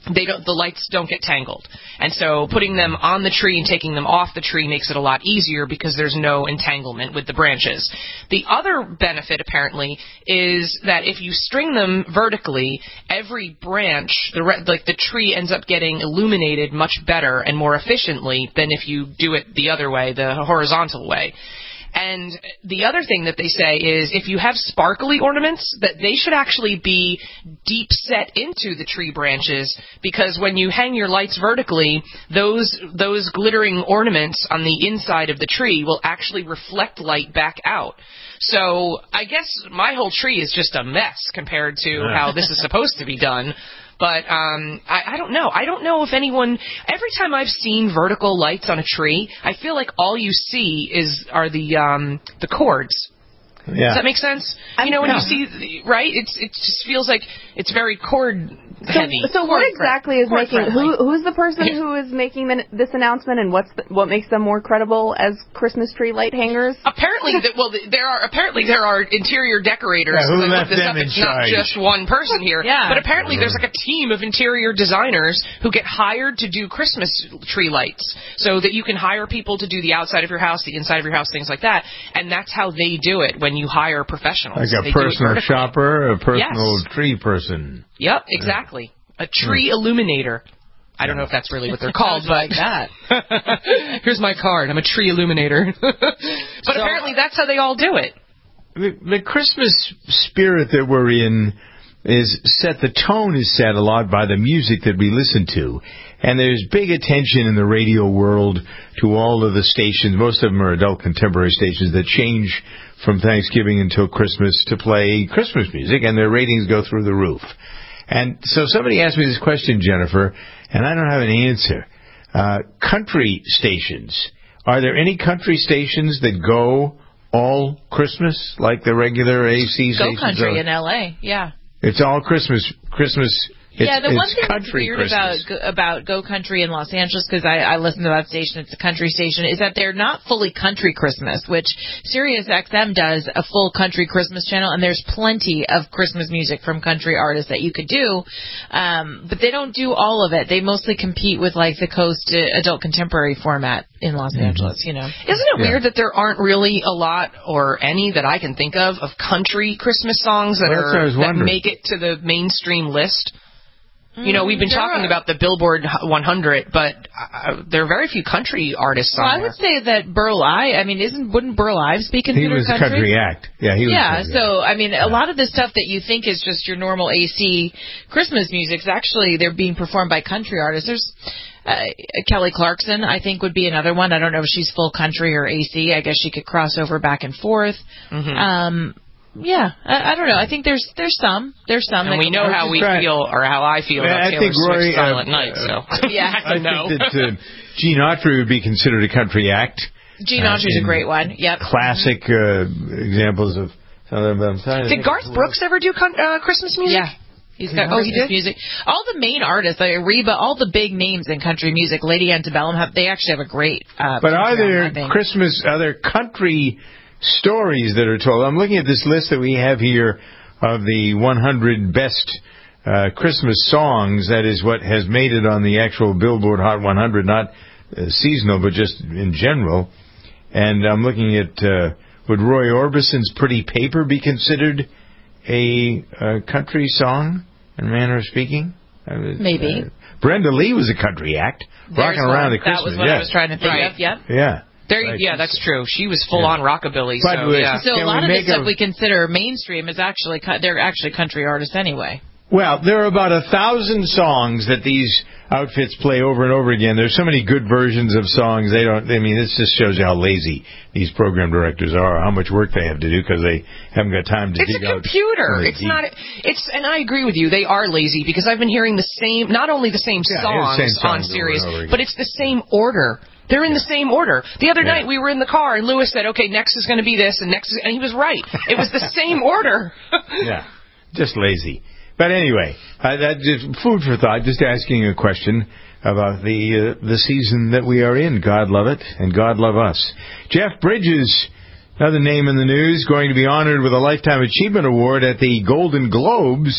they don't, the lights don't get tangled. And so putting them on the tree and taking them off the tree makes it a lot easier because there's no entanglement with the branches. The other benefit, apparently, is that if you string them vertically, every branch, the re- like the tree ends up getting illuminated much better and more efficiently than if you do it the other way, the horizontal way. And the other thing that they say is if you have sparkly ornaments, that they should actually be deep set into the tree branches, because when you hang your lights vertically, those those glittering ornaments on the inside of the tree will actually reflect light back out. So I guess my whole tree is just a mess compared to how this is supposed to be done. But um, I, I don't know. I don't know if anyone. Every time I've seen vertical lights on a tree, I feel like all you see is are the um, the cords. Yeah. Does that make sense? You know, when you see, right? It's it just feels like it's very cord heavy. So, so what exactly is making who who's the person who is making the, this announcement, and what's the, what makes them more credible as Christmas tree light hangers? Apparently, that, well, there are apparently there are interior decorators. Yeah, who that left put this them up. in It's charge? not just one person here. Yeah. But apparently, there's like a team of interior designers who get hired to do Christmas tree lights, so that you can hire people to do the outside of your house, the inside of your house, things like that, and that's how they do it when you hire professionals. Like a They personal shopper, a personal Yes. tree person. Yep, exactly. A tree illuminator. I don't know if that's really what they're called, but like that. Here's my card. I'm a tree illuminator. But So, apparently that's how they all do it. The, the Christmas spirit that we're in is set, the tone is set a lot by the music that we listen to. And there's big attention in the radio world to all of the stations. Most of them are adult contemporary stations that change from Thanksgiving until Christmas to play Christmas music, and their ratings go through the roof. And so somebody asked me this question, Jennifer, and I don't have an answer. Uh, country stations. Are there any country stations that go all Christmas, like the regular A C Go stations? Country are? in L A, yeah. It's all Christmas. Christmas. It's, yeah, the one it's thing that's country weird about Christmas. about Go Country in Los Angeles, because I, I listen to that station, it's a country station, is that they're not fully country Christmas, which Sirius X M does a full country Christmas channel, and there's plenty of Christmas music from country artists that you could do, um, but they don't do all of it. They mostly compete with like the Coast uh, adult contemporary format in Los mm-hmm. Angeles, you know. Isn't it Yeah. weird that there aren't really a lot, or any that I can think of, of country Christmas songs that Well, that's what I are was that wondering. make it to the mainstream list? You know, we've been There talking are. about the Billboard one hundred, but uh, there are very few country artists Well, on I there. would say that Burl Ives, I mean, isn't wouldn't Burl Ives be He considered was a country act. Yeah, he was. Yeah, country so, I mean, a lot of the stuff that you think is just your normal A C Christmas music, is actually, they're being performed by country artists. There's uh, Kelly Clarkson, I think, would be another one. I don't know if she's full country or A C. I guess she could cross over back and forth. Mm-hmm. Um, yeah, I, I don't know. I think there's there's some. There's some. And that we know how we try- feel, or how I feel Yeah, about I Taylor think Swift's Rory, uh, Silent Night, so yeah. I I know. think that uh, Gene Autry would be considered a country act. Gene Uh, Autry's a in great one. Yep. Classic uh, examples of some of them. I'm trying to Did think Garth of- Brooks ever do con- uh, Christmas music? Yeah. He's got Oh, he Christmas did? music. All the main artists, like Reba, all the big names in country music, Lady Antebellum, have they actually have a great. Uh, But are program, I there think. Christmas, are there country stories that are told? I'm looking at this list that we have here of the one hundred best uh, Christmas songs. That is what has made it on the actual Billboard Hot one hundred, not uh, seasonal, but just in general. And I'm looking at, uh, would Roy Orbison's Pretty Paper be considered a, a country song, in manner of speaking? I was, Maybe. Uh, Brenda Lee was a country act, There's rocking around one. at Christmas. That was what yeah. I was trying to think Right. of. Yep. Yeah. There, Right. yeah, that's true. She was full on rockabilly. But So we- yeah. So Can a lot we of the make stuff a- we consider mainstream is actually co- they're actually country artists anyway. Well, there are about a thousand songs that these outfits play over and over again. There's so many good versions of songs. They don't. I mean, this just shows you how lazy these program directors are, how much work they have to do because they haven't got time to It's dig a out. computer. the It's deep- not. It's and I agree with you. They are lazy because I've been hearing the same, not only the same Yeah, songs, it's the same on songs over Sirius, and over again. but it's the same order. They're in the same order. The other Yeah. night we were in the car and Lewis said, "Okay, next is going to be this," and next, is, and he was right. It was the same order. Yeah, just lazy. But anyway, uh, that just food for thought. Just asking a question about the uh, the season that we are in. God love it, and God love us. Jeff Bridges, another name in the news, going to be honored with a Lifetime Achievement Award at the Golden Globes.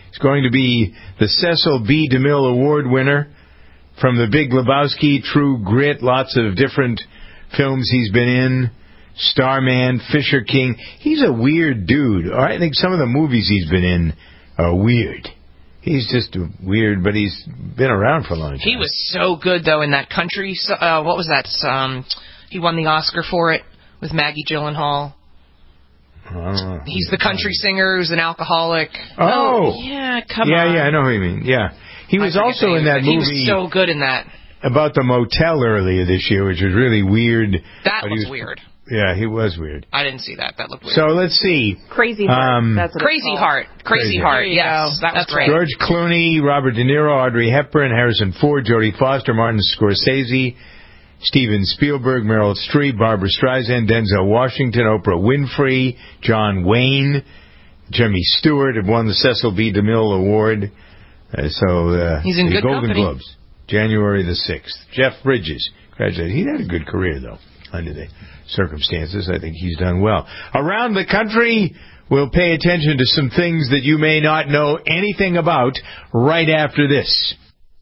He's going to be the Cecil B. DeMille Award winner from The Big Lebowski, True Grit, lots of different films he's been in. Starman, Fisher King. He's a weird dude. Or I think some of the movies he's been in are weird. He's just weird, but he's been around for a long time. He was so good, though, in that country. Uh, what was that? Um, he won the Oscar for it with Maggie Gyllenhaal. I don't know. He's the country singer who's an alcoholic. Oh! Yeah, come yeah, on. Yeah, I know who you mean. Yeah. He was also in that he movie. He was so good in that. About the motel earlier this year, which was really weird. That was, was weird. Yeah, he was weird. I didn't see that. That looked weird. So let's see. Crazy Heart. Um, That's what Crazy Heart. Crazy, Crazy Heart. Yes, go. that was That's great. George Clooney, Robert De Niro, Audrey Hepburn, Harrison Ford, Jodie Foster, Martin Scorsese, Steven Spielberg, Meryl Streep, Barbara Streisand, Denzel Washington, Oprah Winfrey, John Wayne, Jimmy Stewart have won the Cecil B. DeMille Award. Uh, so uh, he's in the good Golden company. Globes, January the sixth. Jeff Bridges, congratulations. He had a good career though, under the circumstances. I think he's done well. Around the country, we'll pay attention to some things that you may not know anything about right after this.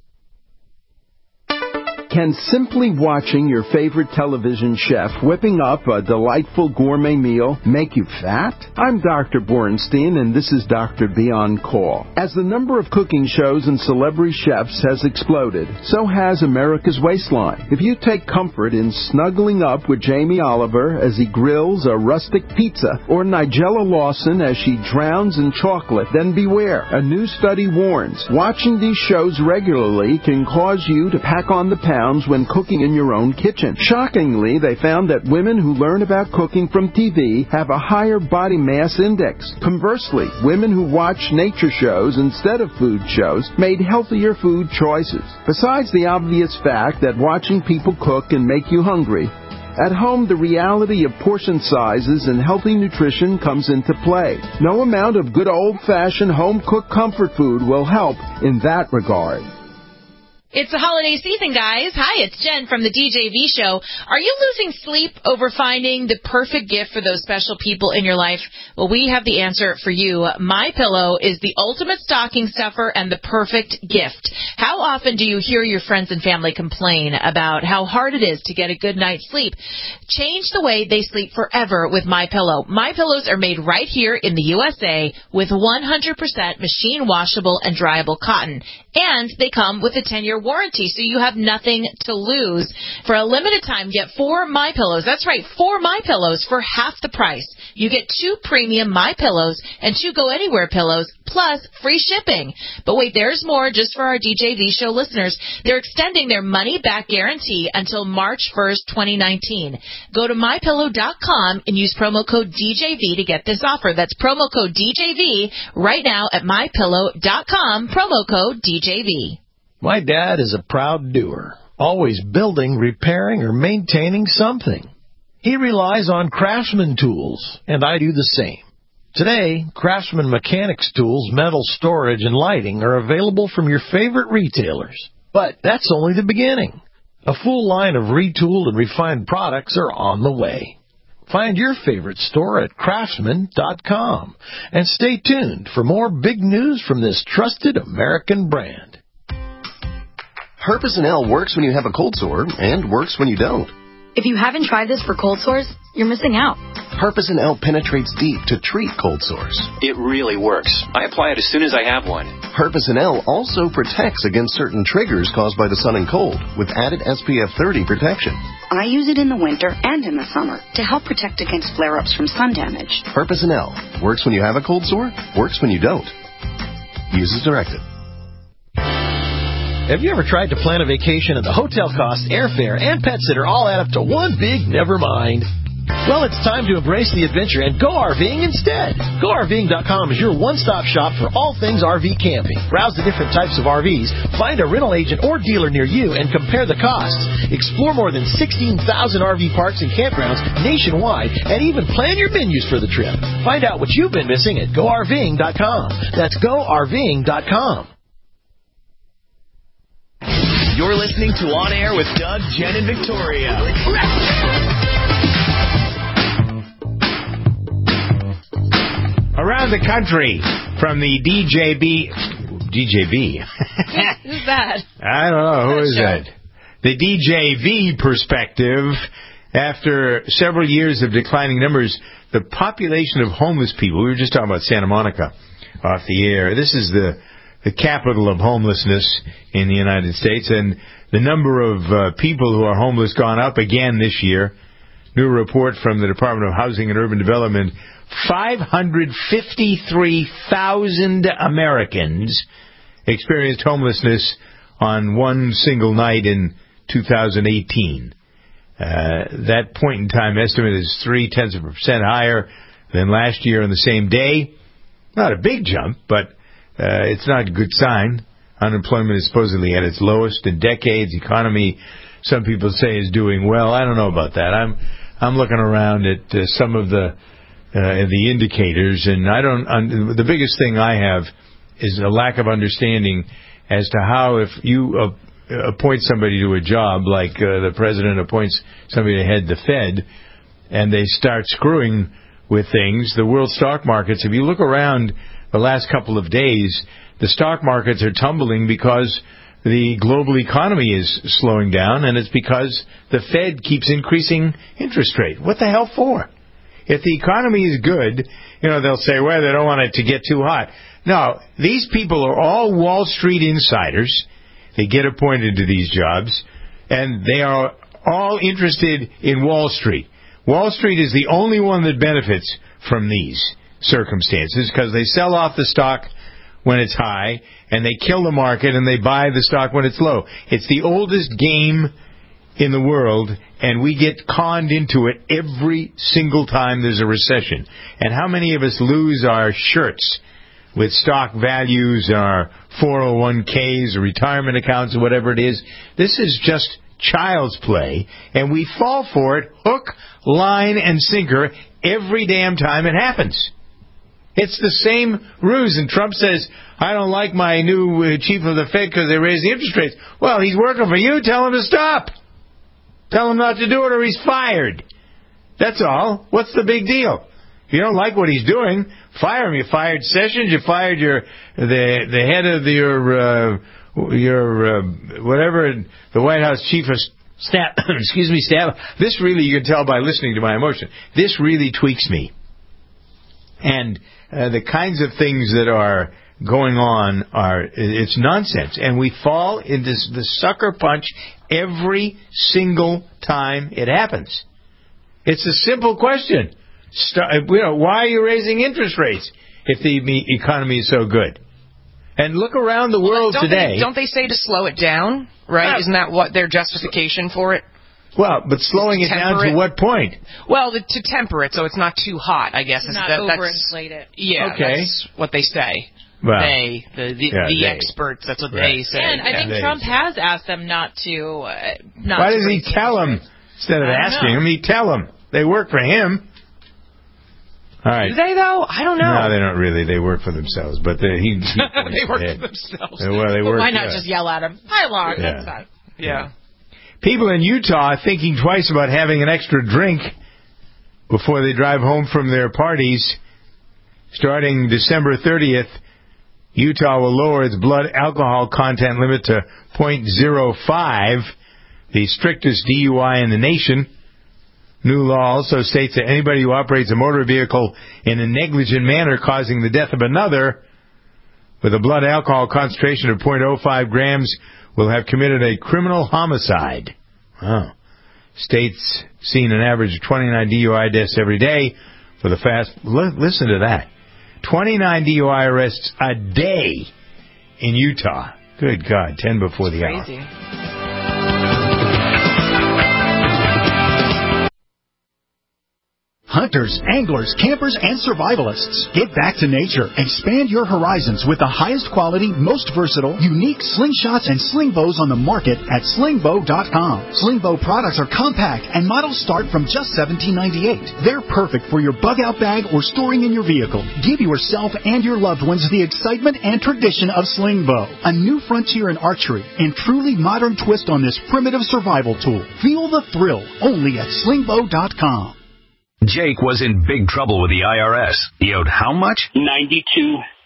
Can simply watching your favorite television chef whipping up a delightful gourmet meal make you fat? I'm Doctor Borenstein, and this is Doctor B on Call. As the number of cooking shows and celebrity chefs has exploded, so has America's waistline. If you take comfort in snuggling up with Jamie Oliver as he grills a rustic pizza, or Nigella Lawson as she drowns in chocolate, then beware. A new study warns, watching these shows regularly can cause you to pack on the pounds when cooking in your own kitchen. Shockingly, they found that women who learn about cooking from T V have a higher body mass index. Conversely, women who watch nature shows instead of food shows made healthier food choices. Besides the obvious fact that watching people cook can make you hungry, at home, the reality of portion sizes and healthy nutrition comes into play. No amount of good old-fashioned home-cooked comfort food will help in that regard. It's the holiday season, guys. Hi, it's Jen from the D J V Show. Are you losing sleep over finding the perfect gift for those special people in your life? Well, we have the answer for you. MyPillow is the ultimate stocking stuffer and the perfect gift. How often do you hear your friends and family complain about how hard it is to get a good night's sleep? Change the way they sleep forever with MyPillow. MyPillows are made right here in the U S A with one hundred percent machine washable and dryable cotton. And they come with a ten-year warranty, so you have nothing to lose. For a limited time, get four MyPillows. That's right, four MyPillows for half the price. You get two premium MyPillows and two Go Anywhere pillows, plus free shipping. But wait, there's more just for our D J V Show listeners. They're extending their money-back guarantee until March first, twenty nineteen. Go to my pillow dot com and use promo code D J V to get this offer. That's promo code D J V right now at my pillow dot com, promo code D J V. My dad is a proud doer, always building, repairing, or maintaining something. He relies on Craftsman tools, and I do the same. Today, Craftsman Mechanics tools, metal storage, and lighting are available from your favorite retailers. But that's only the beginning. A full line of retooled and refined products are on the way. Find your favorite store at craftsman dot com and stay tuned for more big news from this trusted American brand. Herpes L works when you have a cold sore and works when you don't. If you haven't tried this for cold sores, you're missing out. Herpes L penetrates deep to treat cold sores. It really works. I apply it as soon as I have one. Herpes L also protects against certain triggers caused by the sun and cold with added S P F thirty protection. I use it in the winter and in the summer to help protect against flare-ups from sun damage. Herpes L works when you have a cold sore, works when you don't. Use as directed. Have you ever tried to plan a vacation and the hotel costs, airfare, and pet sitter all add up to one big never mind? Well, it's time to embrace the adventure and go RVing instead. Go R V ing dot com is your one-stop shop for all things R V camping. Browse the different types of R Vs, find a rental agent or dealer near you, and compare the costs. Explore more than sixteen thousand R V parks and campgrounds nationwide, and even plan your menus for the trip. Find out what you've been missing at go R V ing dot com. That's go R V ing dot com. You're listening to On Air with Doug, Jen, and Victoria. Around the country, from the D J B. D J B? Who's that? I don't know. Who is that? The D J V perspective. After several years of declining numbers, the population of homeless people, we were just talking about Santa Monica off the air. This is the, the capital of homelessness in the United States, and the number of uh, people who are homeless gone up again this year. New report from the Department of Housing and Urban Development, five hundred fifty-three thousand Americans experienced homelessness on one single night in two thousand eighteen. Uh, that point-in-time estimate is three-tenths of a percent higher than last year on the same day. Not a big jump, but uh, it's not a good sign. Unemployment is supposedly at its lowest in decades. Economy, some people say, is doing well. I don't know about that. I'm I'm looking around at uh, some of the uh, the indicators, and I don't. Un- the biggest thing I have is a lack of understanding as to how, if you uh, appoint somebody to a job, like uh, the president appoints somebody to head the Fed, and they start screwing with things, the world stock markets, if you look around the last couple of days, the stock markets are tumbling because the global economy is slowing down, and it's because the Fed keeps increasing interest rate. What the hell for? If the economy is good, you know, they'll say, well, they don't want it to get too hot. No, these people are all Wall Street insiders. They get appointed to these jobs, and they are all interested in Wall Street. Wall Street is the only one that benefits from these circumstances because they sell off the stock when it's high, and they kill the market, and they buy the stock when it's low. It's the oldest game in the world, and we get conned into it every single time there's a recession. And how many of us lose our shirts with stock values, our four oh one k's, or retirement accounts, or whatever it is? This is just child's play, and we fall for it hook, line, and sinker every damn time it happens. It's the same ruse, and Trump says, I don't like my new uh, chief of the Fed because they raised the interest rates. Well, he's working for you. Tell him to stop. Tell him not to do it or he's fired. That's all. What's the big deal? If you don't like what he's doing, fire him. You fired Sessions. You fired your the the head of the, your uh, your uh, whatever, the White House chief of staff. Excuse me, staff. This really, you can tell by listening to my emotion. This really tweaks me. And uh, the kinds of things that are going on are, it's nonsense. And we fall into the sucker punch every single time it happens. It's a simple question. Start, you know, why are you raising interest rates if the economy is so good? And look around the world well, don't today. They, don't they say to slow it down, right? Uh, Isn't that what their justification for it? Well, but slowing it down to what point? Well, the, to temper it so it's not too hot, I guess. Not that, overinflate it. Yeah, okay. That's what they say. Well, they, the, the, yeah, the they. experts, that's what right. they say. And I think yeah, Trump they. has asked them not to. Uh, not Why to does he tell them instead of asking know. him? He tell them. They work for him. All right. Do they, though? I don't know. No, they don't really. They work for themselves. But they, he, he they work ahead. for themselves. Well, they but work, why not yeah. just yell at him? Hi, Lon. Yeah. That's fine. Yeah. yeah. People in Utah are thinking twice about having an extra drink before they drive home from their parties. Starting December thirtieth, Utah will lower its blood alcohol content limit to zero point zero five, the strictest D U I in the nation. New law also states that anybody who operates a motor vehicle in a negligent manner causing the death of another with a blood alcohol concentration of zero point zero five grams will have committed a criminal homicide. Wow. States seen an average of twenty-nine D U I deaths every day for the fast... L- listen to that. twenty-nine D U I arrests a day in Utah. Good God, ten before the hour. Crazy. Hunters, anglers, campers, and survivalists. Get back to nature. Expand your horizons with the highest quality, most versatile, unique slingshots and sling bows on the market at sling bow dot com. Sling bow products are compact and models start from just seventeen ninety-eight. They're perfect for your bug out bag or storing in your vehicle. Give yourself and your loved ones the excitement and tradition of sling bow. A new frontier in archery and truly modern twist on this primitive survival tool. Feel the thrill only at sling bow dot com. Jake was in big trouble with the I R S. He owed how much? ninety-two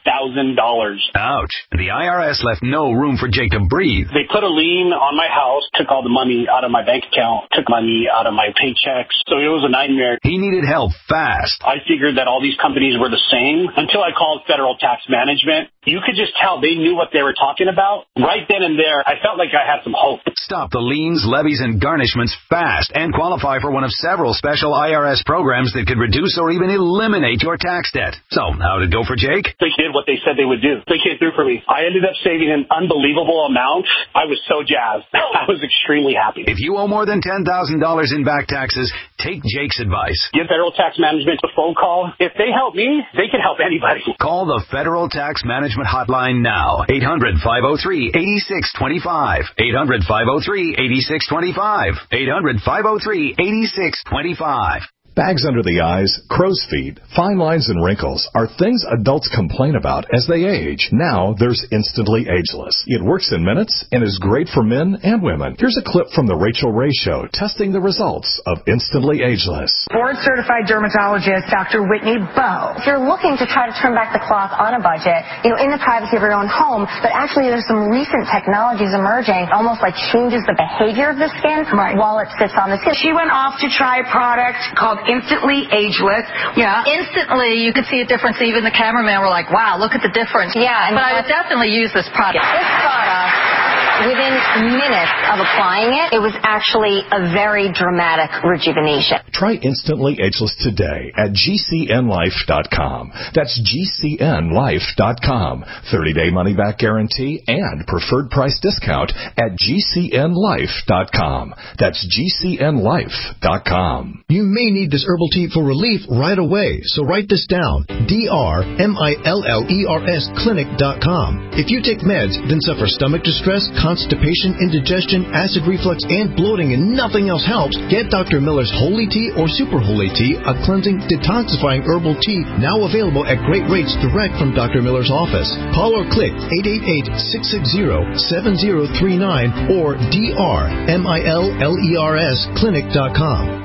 thousand dollars. Ouch. The I R S left no room for Jake to breathe. They put a lien on my house, took all the money out of my bank account, took money out of my paychecks. So it was a nightmare. He needed help fast. I figured that all these companies were the same until I called Federal Tax Management. You could just tell they knew what they were talking about. Right then and there, I felt like I had some hope. Stop the liens, levies, and garnishments fast and qualify for one of several special I R S programs that could reduce or even eliminate your tax debt. So, how did it go for Jake? They did what they said they would do. They came through for me. I ended up saving an unbelievable amount. I was so jazzed. I was extremely happy. If you owe more than ten thousand dollars in back taxes, take Jake's advice. Give Federal Tax Management a phone call. If they help me, they can help anybody. Call the Federal Tax Management Hotline now. eight hundred, five oh three, eight six two five. eight hundred, five oh three, eight six two five. eight hundred, five oh three, eight six two five. Bags under the eyes, crow's feet, fine lines, and wrinkles are things adults complain about as they age. Now there's Instantly Ageless. It works in minutes and is great for men and women. Here's a clip from The Rachel Ray Show testing the results of Instantly Ageless. Board-certified dermatologist Doctor Whitney Bowe. If you're looking to try to turn back the clock on a budget, you know, in the privacy of your own home, but actually there's some recent technologies emerging, almost like changes the behavior of the skin right. while it sits on the skin. She went off to try a product called Instantly Ageless. Yeah. Instantly, you could see a difference. Even the cameraman were like, wow, look at the difference. Yeah. And but I would definitely use this product. This product, within minutes of applying it, it was actually a very dramatic rejuvenation. Try Instantly Ageless today at G C N life dot com. That's G C N life dot com. thirty-day money-back guarantee and preferred price discount at G C N life dot com. That's G C N life dot com. You may need this herbal tea for relief right away, so write this down. D R M I L L E R S clinic dot com. If you take meds, then suffer stomach distress, constipation, indigestion, acid reflux, and bloating, and nothing else helps, get Doctor Miller's Holy Tea or Super Holy Tea, a cleansing, detoxifying herbal tea now available at great rates direct from Doctor Miller's office. Call or click eight eight eight, six six zero, seven zero three nine or D R M I L L E R S clinic dot com.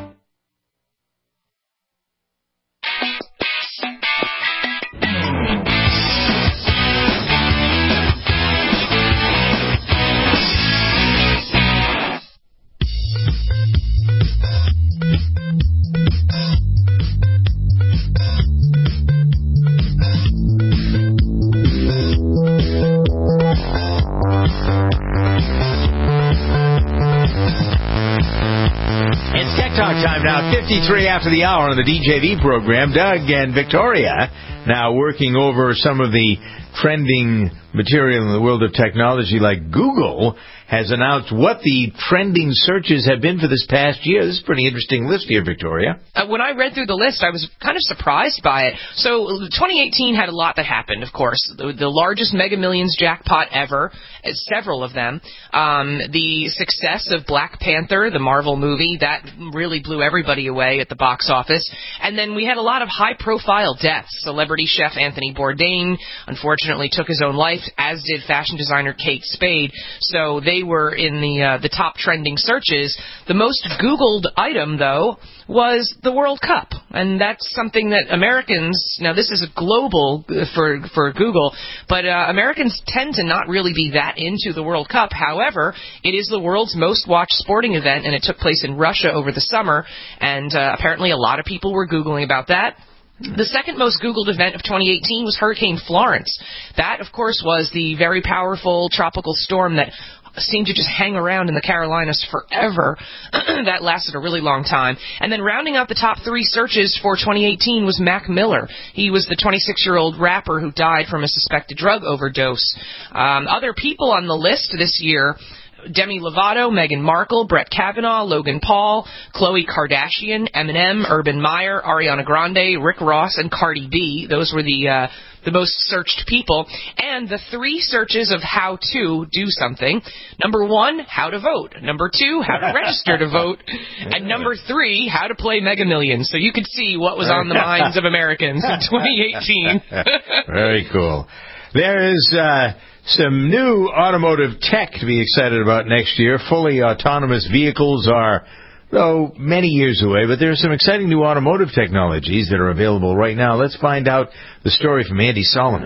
Time now, fifty-three after the hour on the D J V program. Doug and Victoria now working over some of the trending material in the world of technology, like Google has announced what the trending searches have been for this past year. This is a pretty interesting list here, Victoria. Uh, when I read through the list, I was kind of surprised by it. So twenty eighteen had a lot that happened, of course. The, the largest Mega Millions jackpot ever, uh, several of them. Um, the success of Black Panther, the Marvel movie, that really blew everybody away at the box office. And then we had a lot of high-profile deaths. Celebrity chef Anthony Bourdain, unfortunately, took his own life, as did fashion designer Kate Spade. So they were in the uh, the top trending searches. The most Googled item, though, was the World Cup. And that's something that Americans, now this is global for for Google, but uh, Americans tend to not really be that into the World Cup. However, it is the world's most watched sporting event, and it took place in Russia over the summer, and uh, apparently a lot of people were Googling about that. The second most Googled event of twenty eighteen was Hurricane Florence. That, of course, was the very powerful tropical storm that seemed to just hang around in the Carolinas forever. That lasted a really long time. And then rounding out the top three searches for twenty eighteen was Mac Miller. He was the twenty-six-year-old rapper who died from a suspected drug overdose. Um, other people on the list this year: Demi Lovato, Meghan Markle, Brett Kavanaugh, Logan Paul, Khloe Kardashian, Eminem, Urban Meyer, Ariana Grande, Rick Ross, and Cardi B. Those were the uh, the most searched people. And the three searches of how to do something. Number one, how to vote. Number two, how to register to vote. And number three, how to play Mega Millions. So you could see what was on the minds of Americans in twenty eighteen. Very cool. There is uh, some new automotive tech to be excited about next year. Fully autonomous vehicles are, though, many years away, but there are some exciting new automotive technologies that are available right now. Let's find out the story from Andy Solomon.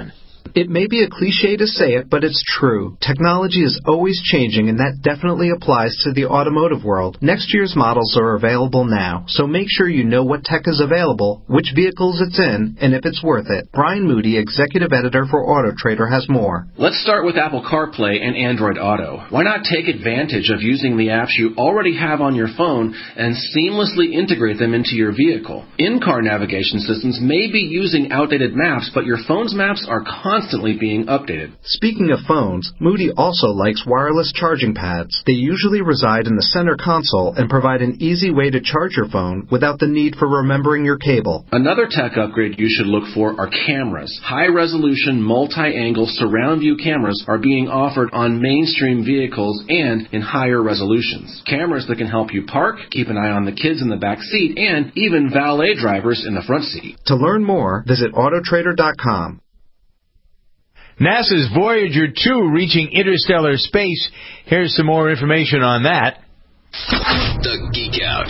It may be a cliche to say it, but it's true. Technology is always changing, and that definitely applies to the automotive world. Next year's models are available now, so make sure you know what tech is available, which vehicles it's in, and if it's worth it. Brian Moody, executive editor for Auto Trader, has more. Let's start with Apple CarPlay and Android Auto. Why not take advantage of using the apps you already have on your phone and seamlessly integrate them into your vehicle? In-car navigation systems may be using outdated maps, but your phone's maps are constantly being updated. Speaking of phones, Moody also likes wireless charging pads. They usually reside in the center console and provide an easy way to charge your phone without the need for remembering your cable. Another tech upgrade you should look for are cameras. High-resolution, multi-angle surround view cameras are being offered on mainstream vehicles and in higher resolutions. Cameras that can help you park, keep an eye on the kids in the back seat, and even valet drivers in the front seat. To learn more, visit Auto Trader dot com. NASA's Voyager two reaching interstellar space. Here's some more information on that. The Geek Out.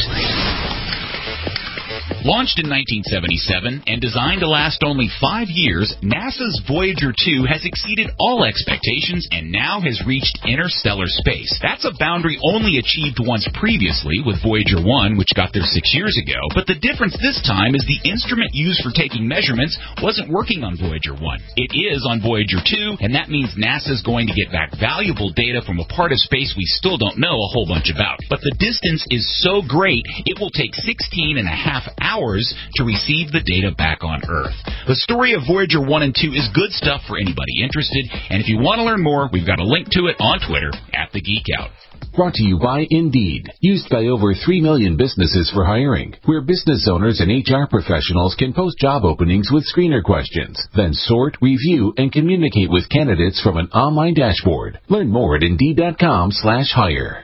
Launched in nineteen seventy-seven and designed to last only five years, NASA's Voyager two has exceeded all expectations and now has reached interstellar space. That's a boundary only achieved once previously with Voyager one, which got there six years ago. But the difference this time is the instrument used for taking measurements wasn't working on Voyager one. It is on Voyager two, and that means NASA's going to get back valuable data from a part of space we still don't know a whole bunch about. But the distance is so great, it will take sixteen and a half hours hours to receive the data back on Earth. The story of Voyager one and two is good stuff for anybody interested, and if you want to learn more, we've got a link to it on Twitter at The Geek Out. Brought to you by Indeed, used by over three million businesses for hiring, where business owners and H R professionals can post job openings with screener questions, then sort, review, and communicate with candidates from an online dashboard. Learn more at Indeed.com slash hire.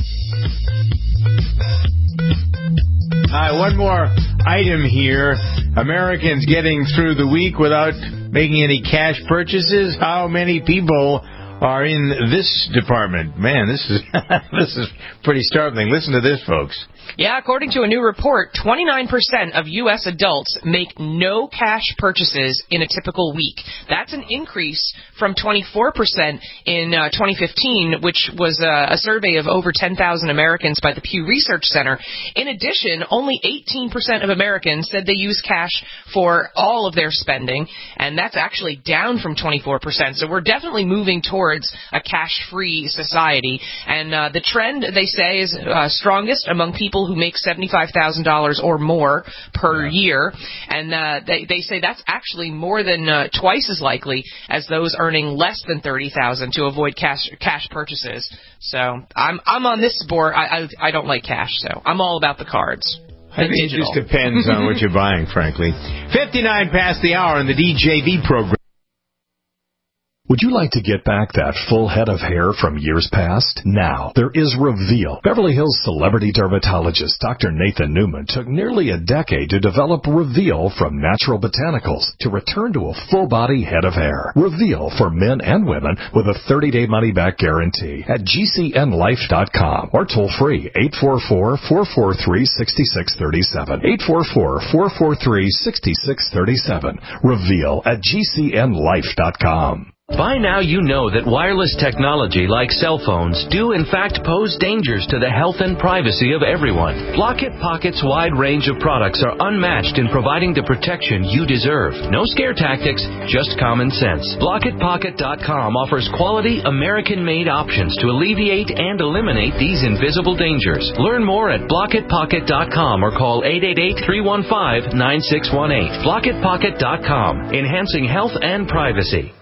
All right, one more item here. Americans getting through the week without making any cash purchases. How many people are in this department? Man, this is this is pretty startling. Listen to this, folks. Yeah, according to a new report, twenty-nine percent of U S adults make no cash purchases in a typical week. That's an increase from twenty-four percent in uh, twenty fifteen, which was uh, a survey of over ten thousand Americans by the Pew Research Center. In addition, only eighteen percent of Americans said they use cash for all of their spending, and that's actually down from twenty-four percent. So we're definitely moving towards a cash-free society. And uh, the trend, they say, is uh, strongest among people who make seventy-five thousand dollars or more per yeah. year. And uh, they, they say that's actually more than uh, twice as likely as those earning less than thirty thousand dollars to avoid cash cash purchases. So I'm I'm on this board. I, I, I don't like cash, so I'm all about the cards. I think digital. It just depends on what you're buying, frankly. fifty-nine past the hour in the D J V program. Would you like to get back that full head of hair from years past? Now, there is Reveal. Beverly Hills celebrity dermatologist Doctor Nathan Newman took nearly a decade to develop Reveal from natural botanicals to return to a full-body head of hair. Reveal for men and women with a thirty-day money-back guarantee at G C N life dot com or toll-free eight four four, four four three, six six three seven. eight four four, four four three, six six three seven. Reveal at G C N life dot com. By now you know that wireless technology like cell phones do in fact pose dangers to the health and privacy of everyone. Blockit Pocket's wide range of products are unmatched in providing the protection you deserve. No scare tactics, just common sense. Blockit Pocket dot com offers quality American-made options to alleviate and eliminate these invisible dangers. Learn more at Blockit Pocket dot com or call eight eight eight, three one five, nine six one eight. Blockit Pocket dot com, enhancing health and privacy.